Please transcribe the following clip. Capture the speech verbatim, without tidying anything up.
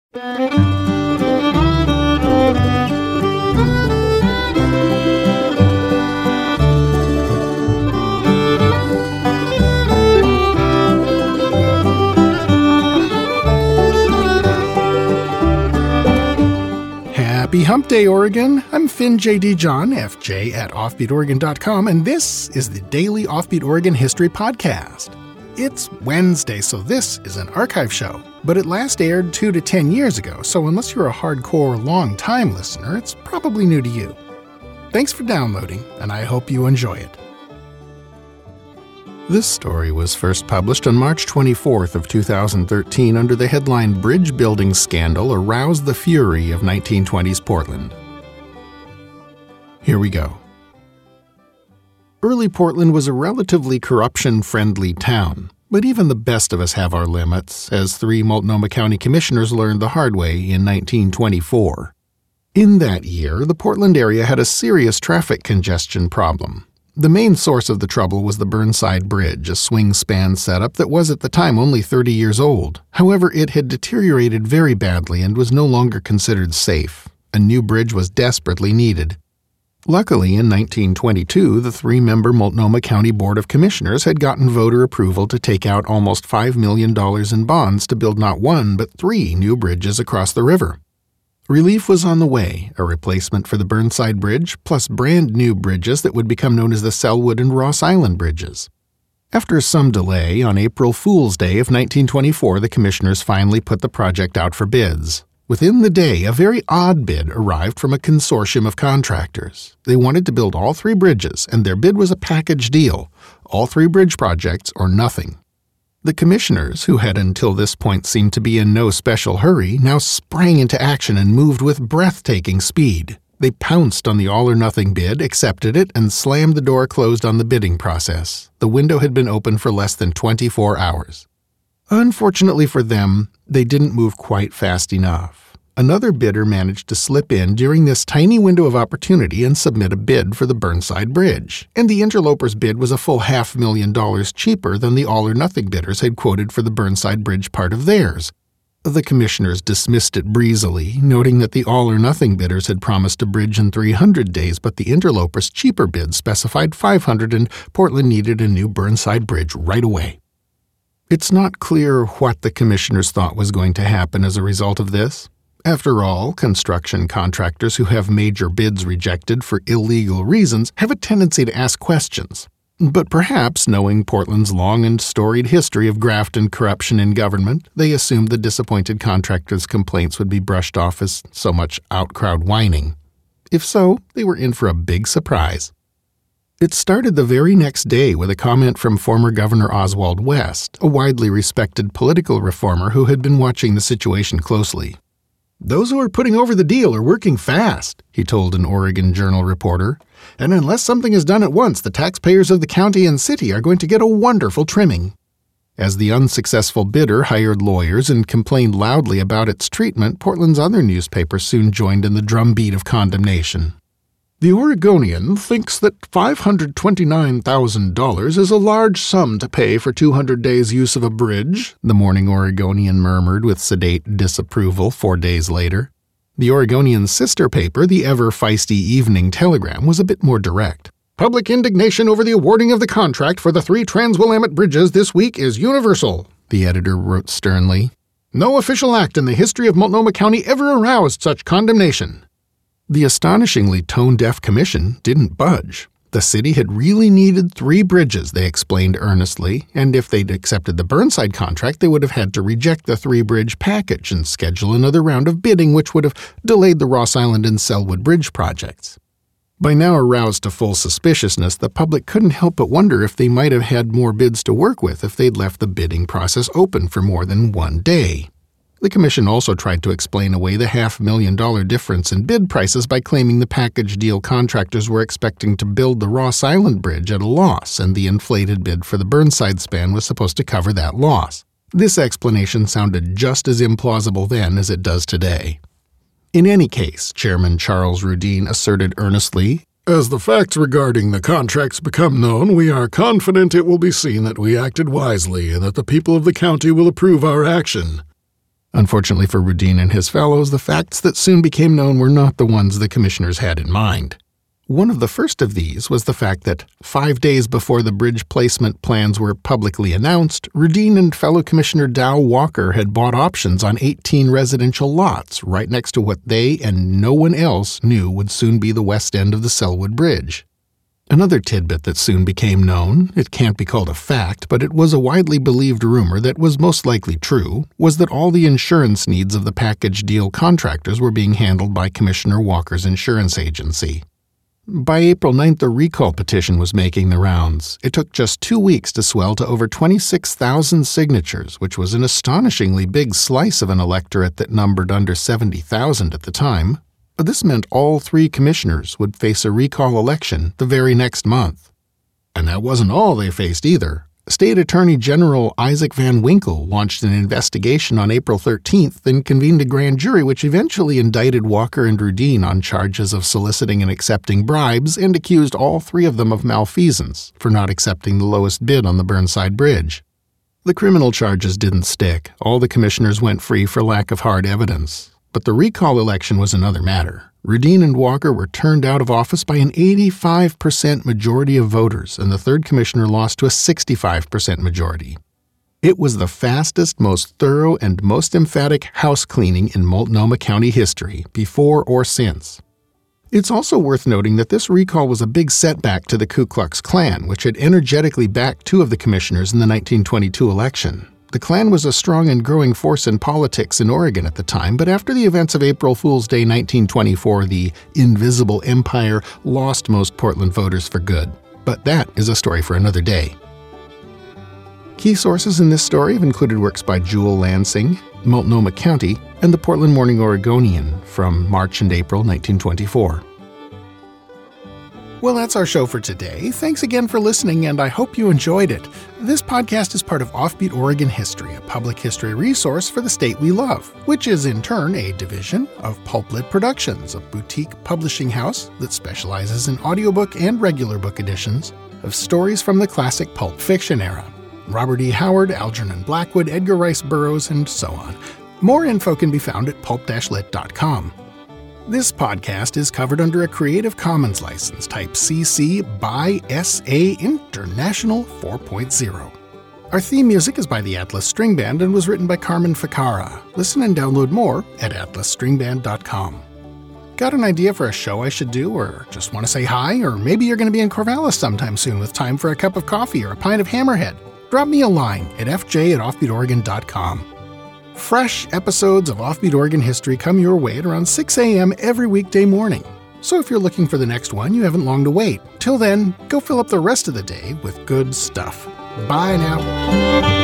Happy Hump Day, Oregon! I'm Finn J D. John, F J at offbeat oregon dot com, and this is the Daily Offbeat Oregon History Podcast. It's Wednesday, so this is an archive show, but it last aired two to ten years ago, so unless you're a hardcore, long-time listener, it's probably new to you. Thanks for downloading, and I hope you enjoy it. This story was first published on March twenty-fourth of two thousand thirteen under the headline "Bridge Building Scandal Aroused the Fury of nineteen twenties Portland." Here we go. Early Portland was a relatively corruption-friendly town, but even the best of us have our limits, as three Multnomah County commissioners learned the hard way in nineteen twenty-four. In that year, the Portland area had a serious traffic congestion problem. The main source of the trouble was the Burnside Bridge, a swing-span setup that was at the time only thirty years old. However, it had deteriorated very badly and was no longer considered safe. A new bridge was desperately needed. Luckily, in nineteen twenty-two, the three-member Multnomah County Board of Commissioners had gotten voter approval to take out almost five million dollars in bonds to build not one but three new bridges across the river. Relief was on the way, a replacement for the Burnside Bridge, plus brand new bridges that would become known as the Selwood and Ross Island Bridges. After some delay, on April Fool's Day of nineteen twenty-four, the commissioners finally put the project out for bids. Within the day, a very odd bid arrived from a consortium of contractors. They wanted to build all three bridges, and their bid was a package deal, all three bridge projects or nothing. The commissioners, who had until this point seemed to be in no special hurry, now sprang into action and moved with breathtaking speed. They pounced on the all-or-nothing bid, accepted it, and slammed the door closed on the bidding process. The window had been open for less than twenty-four hours. Unfortunately for them, they didn't move quite fast enough. Another bidder managed to slip in during this tiny window of opportunity and submit a bid for the Burnside Bridge, and the interlopers' bid was a full half million dollars cheaper than the all-or-nothing bidders had quoted for the Burnside Bridge part of theirs. The commissioners dismissed it breezily, noting that the all-or-nothing bidders had promised a bridge in three hundred days, but the interlopers' cheaper bid specified five hundred, and Portland needed a new Burnside Bridge right away. It's not clear what the commissioners thought was going to happen as a result of this. After all, construction contractors who have major bids rejected for illegal reasons have a tendency to ask questions. But perhaps, knowing Portland's long and storied history of graft and corruption in government, they assumed the disappointed contractors' complaints would be brushed off as so much out-crowd whining. If so, they were in for a big surprise. It started the very next day with a comment from former Governor Oswald West, a widely respected political reformer who had been watching the situation closely. "Those who are putting over the deal are working fast," he told an Oregon Journal reporter, "and unless something is done at once, the taxpayers of the county and city are going to get a wonderful trimming." As the unsuccessful bidder hired lawyers and complained loudly about its treatment, Portland's other newspapers soon joined in the drumbeat of condemnation. "The Oregonian thinks that five hundred twenty-nine thousand dollars is a large sum to pay for two hundred days' use of a bridge," the Morning Oregonian murmured with sedate disapproval four days later. The Oregonian's sister paper, the ever-feisty Evening Telegram, was a bit more direct. "Public indignation over the awarding of the contract for the three Trans-Willamette bridges this week is universal," the editor wrote sternly. "No official act in the history of Multnomah County ever aroused such condemnation." The astonishingly tone-deaf commission didn't budge. The city had really needed three bridges, they explained earnestly, and if they'd accepted the Burnside contract, they would have had to reject the three-bridge package and schedule another round of bidding, which would have delayed the Ross Island and Selwood Bridge projects. By now aroused to full suspiciousness, the public couldn't help but wonder if they might have had more bids to work with if they'd left the bidding process open for more than one day. The commission also tried to explain away the half-million dollar difference in bid prices by claiming the package deal contractors were expecting to build the Ross Island Bridge at a loss, and the inflated bid for the Burnside span was supposed to cover that loss. This explanation sounded just as implausible then as it does today. In any case, Chairman Charles Rudine asserted earnestly, "As the facts regarding the contracts become known, we are confident it will be seen that we acted wisely and that the people of the county will approve our action." Unfortunately for Rudin and his fellows, the facts that soon became known were not the ones the commissioners had in mind. One of the first of these was the fact that, five days before the bridge placement plans were publicly announced, Rudin and fellow Commissioner Dow Walker had bought options on eighteen residential lots right next to what they and no one else knew would soon be the west end of the Selwood Bridge. Another tidbit that soon became known, it can't be called a fact, but it was a widely believed rumor that was most likely true, was that all the insurance needs of the package deal contractors were being handled by Commissioner Walker's insurance agency. By April ninth, a recall petition was making the rounds. It took just two weeks to swell to over twenty-six thousand signatures, which was an astonishingly big slice of an electorate that numbered under seventy thousand at the time. But this meant all three commissioners would face a recall election the very next month. And that wasn't all they faced either. State Attorney General Isaac Van Winkle launched an investigation on April thirteenth and convened a grand jury which eventually indicted Walker and Rudin on charges of soliciting and accepting bribes and accused all three of them of malfeasance for not accepting the lowest bid on the Burnside Bridge. The criminal charges didn't stick. All the commissioners went free for lack of hard evidence. But the recall election was another matter. Rudin and Walker were turned out of office by an eighty-five percent majority of voters, and the third commissioner lost to a sixty-five percent majority. It was the fastest, most thorough, and most emphatic house cleaning in Multnomah County history, before or since. It's also worth noting that this recall was a big setback to the Ku Klux Klan, which had energetically backed two of the commissioners in the nineteen twenty-two election. The Klan was a strong and growing force in politics in Oregon at the time, but after the events of April Fool's Day nineteen twenty-four, the Invisible Empire lost most Portland voters for good. But that is a story for another day. Key sources in this story have included works by Jewel Lansing, Multnomah County, and the Portland Morning Oregonian from March and April nineteen twenty-four. Well, that's our show for today. Thanks again for listening, and I hope you enjoyed it. This podcast is part of Offbeat Oregon History, a public history resource for the state we love, which is in turn a division of Pulplit Productions, a boutique publishing house that specializes in audiobook and regular book editions of stories from the classic pulp fiction era. Robert E. Howard, Algernon Blackwood, Edgar Rice Burroughs, and so on. More info can be found at pulp dash lit dot com. This podcast is covered under a Creative Commons license type C C by S A International four point oh. Our theme music is by the Atlas String Band and was written by Carmen Ficara. Listen and download more at atlas string band dot com. Got an idea for a show I should do, or just want to say hi, or maybe you're going to be in Corvallis sometime soon with time for a cup of coffee or a pint of Hammerhead? Drop me a line at f j at offbeat oregon dot com. Fresh episodes of Offbeat Oregon History come your way at around six a.m. every weekday morning. So if you're looking for the next one, you haven't long to wait. Till then, go fill up the rest of the day with good stuff. Bye now.